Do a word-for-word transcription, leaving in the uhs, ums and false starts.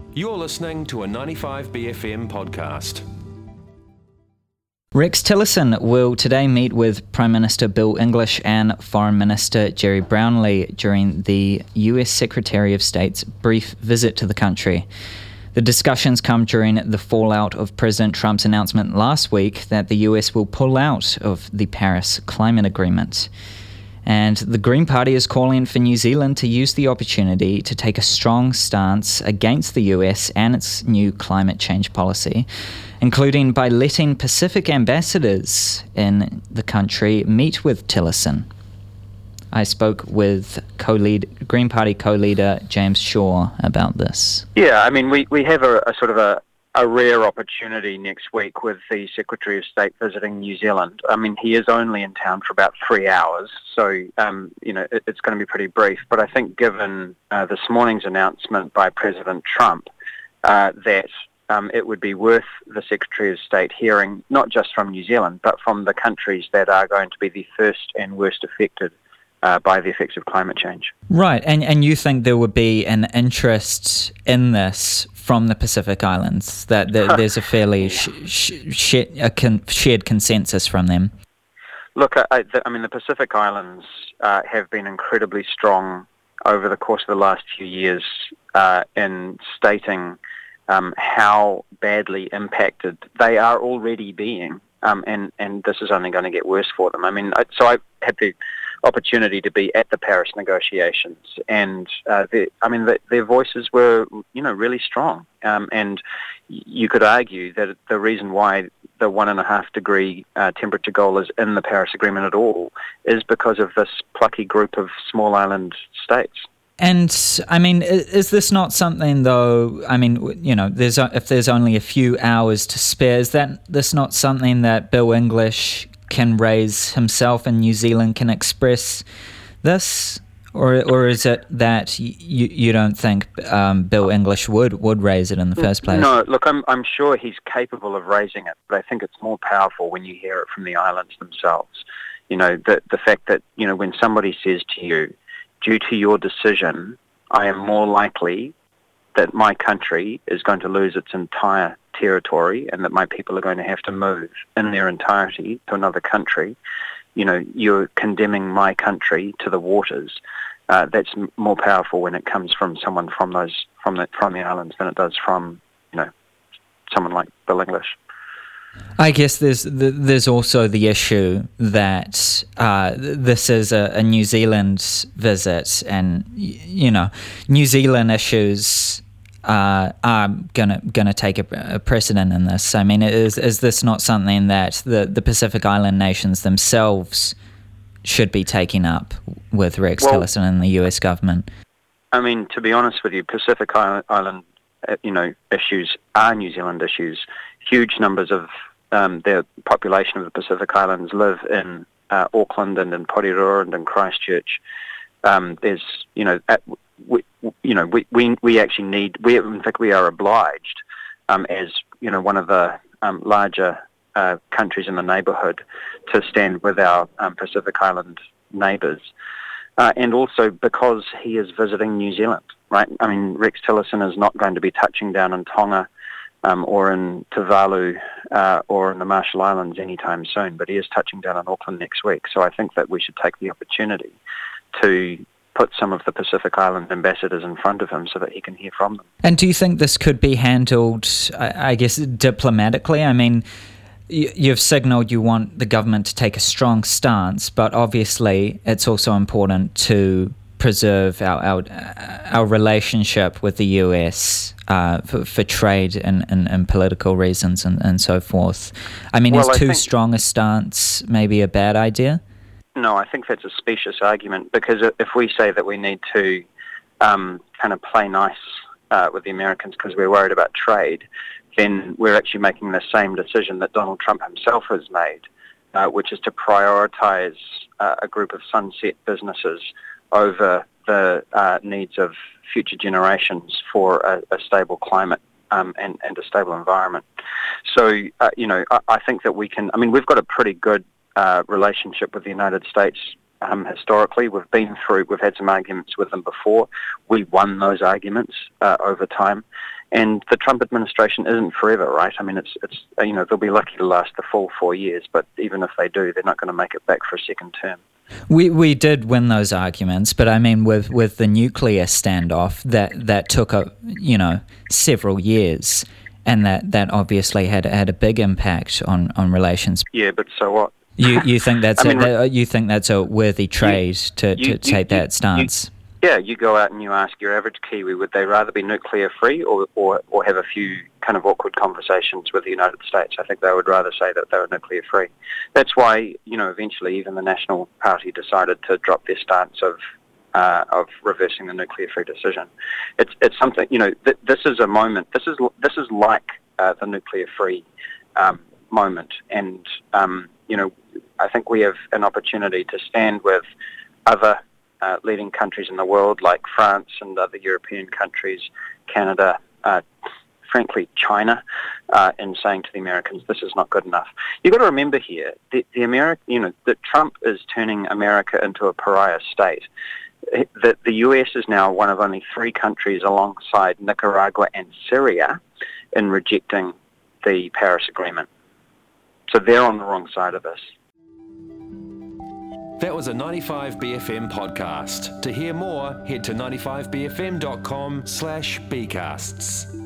You're listening to a ninety-five B F M podcast. Rex Tillerson will today meet with Prime Minister Bill English and Foreign Minister Gerry Brownlee during the U S Secretary of State's brief visit to the country. The discussions come during the fallout of President Trump's announcement last week that the U S will pull out of the Paris Climate Agreement. And the Green Party is calling for New Zealand to use the opportunity to take a strong stance against the U S and its new climate change policy, including by letting Pacific ambassadors in the country meet with Tillerson. I spoke with co-lead Green Party co-leader James Shaw about this. Yeah, I mean, we, we have a, a sort of a, a rare opportunity next week with the Secretary of State visiting New Zealand. I mean, he is only in town for about three hours, so, um, you know, it, it's going to be pretty brief. But I think given uh, this morning's announcement by President Trump uh, that um, it would be worth the Secretary of State hearing not just from New Zealand, but from the countries that are going to be the first and worst affected Uh, by the effects of climate change. Right, and and you think there would be an interest in this from the Pacific Islands, that, that there's a fairly sh- sh- sh- a con- shared consensus from them? Look, I, I, the, I mean, the Pacific Islands uh, have been incredibly strong over the course of the last few years uh, in stating um, how badly impacted they are already being, um, and, and this is only going to get worse for them. I mean, I, so I had the opportunity to be at the Paris negotiations, and uh, I mean, the, their voices were, you know, really strong. Um, and you could argue that the reason why the one and a half degree uh, temperature goal is in the Paris Agreement at all is because of this plucky group of small island states. And I mean, is this not something, though? I mean, you know, there's if there's only a few hours to spare, is that this not something that Bill English can raise himself and New Zealand can express this, or or is it that you you don't think um, Bill English would, would raise it in the first place? No, look, I'm I'm sure he's capable of raising it, but I think it's more powerful when you hear it from the islands themselves. You know, the the fact that, you know, when somebody says to you, due to your decision, I am more likely that my country is going to lose its entire territory and that my people are going to have to move in their entirety to another country. You know, you're condemning my country to the waters. Uh, that's m- more powerful when it comes from someone from those from the from the islands than it does from, you know, someone like Bill English. I guess there's there's also the issue that uh, this is a, a New Zealand visit, and you know, New Zealand issues uh, are gonna gonna take a, a precedent in this. I mean, is is this not something that the, the Pacific Island nations themselves should be taking up with Rex well, Tillerson and the U S government? I mean, to be honest with you, Pacific Island, you know, issues are New Zealand issues. Huge numbers of um, the population of the Pacific Islands live in uh, Auckland and in Porirua and in Christchurch. Um, there's, you know, at, we, you know, we, we we actually need. We in fact we are obliged, um, as you know, one of the um, larger uh, countries in the neighbourhood, to stand with our um, Pacific Island neighbours, uh, and also because he is visiting New Zealand. Right? I mean, Rex Tillerson is not going to be touching down in Tonga um, or in Tuvalu uh, or in the Marshall Islands anytime soon, but he is touching down in Auckland next week. So I think that we should take the opportunity to put some of the Pacific Island ambassadors in front of him so that he can hear from them. And do you think this could be handled, I, I guess, diplomatically? I mean, you, you've signalled you want the government to take a strong stance, but obviously it's also important to preserve our our, our relationship with the U S uh, for, for trade and, and, and political reasons and, and so forth. I mean, well, is I too think, strong a stance maybe a bad idea? No, I think that's a specious argument, because if we say that we need to um, kind of play nice uh, with the Americans because we're worried about trade, then we're actually making the same decision that Donald Trump himself has made, uh, which is to prioritize uh, a group of sunset businesses over the uh, needs of future generations for a, a stable climate um, and, and a stable environment. So, uh, you know, I, I think that we can, I mean, we've got a pretty good uh, relationship with the United States um, historically. We've been through, we've had some arguments with them before. We won those arguments uh, over time. And the Trump administration isn't forever, right? I mean, it's, it's you know, they'll be lucky to last the full four years, but even if they do, they're not going to make it back for a second term. We we did win those arguments, but I mean, with, with the nuclear standoff, that, that took, a, you know, several years, and that, that obviously had had a big impact on, on relations. Yeah, but so what? You you think that's I mean, a, that, you think that's a worthy trade you, to, to you, take you, that stance? You, Yeah, you go out and you ask your average Kiwi, would they rather be nuclear-free or, or, or have a few kind of awkward conversations with the United States? I think they would rather say that they were nuclear-free. That's why, you know, eventually even the National Party decided to drop their stance of uh, of reversing the nuclear-free decision. It's it's something, you know, th- this is a moment, this is this is like uh, the nuclear-free um, moment. And, um, you know, I think we have an opportunity to stand with other Uh, leading countries in the world like France and other European countries, Canada, uh, frankly China, uh, in saying to the Americans, this is not good enough. You've got to remember here, the, the America, you know, that Trump is turning America into a pariah state. That the U S is now one of only three countries alongside Nicaragua and Syria in rejecting the Paris Agreement. So they're on the wrong side of this. That was a ninety-five B F M podcast. To hear more, head to ninety-five b f m dot com slash b casts.